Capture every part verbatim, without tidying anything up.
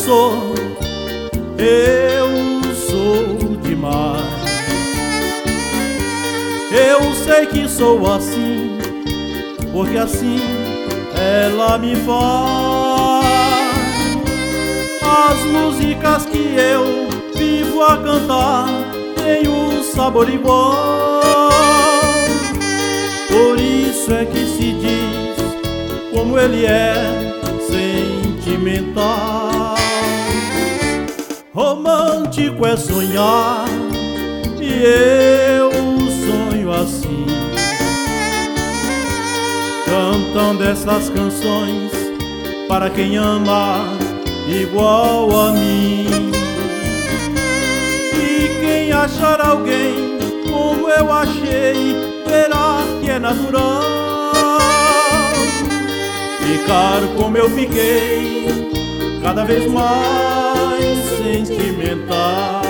sou, eu sou demais. Eu sei que sou assim, porque assim ela me faz. As músicas que eu vivo a cantar têm um sabor igual. Por isso é que se diz como ele é sentimental. Romântico é sonhar, e eu sonho assim, cantando essas canções para quem ama igual a mim. E quem achar alguém como eu achei, verá que é natural ficar como eu fiquei, cada vez mais sentimental.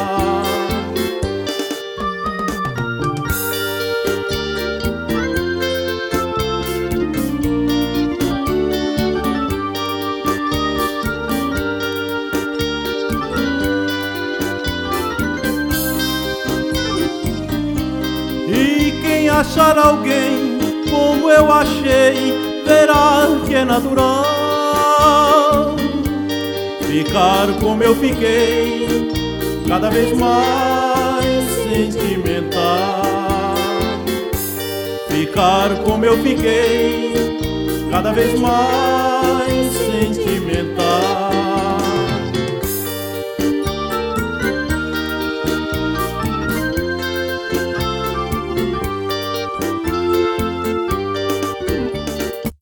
E quem achar alguém como eu achei, verá que é natural ficar como eu fiquei, cada vez mais sentimental. Ficar como eu fiquei, cada vez mais sentimental.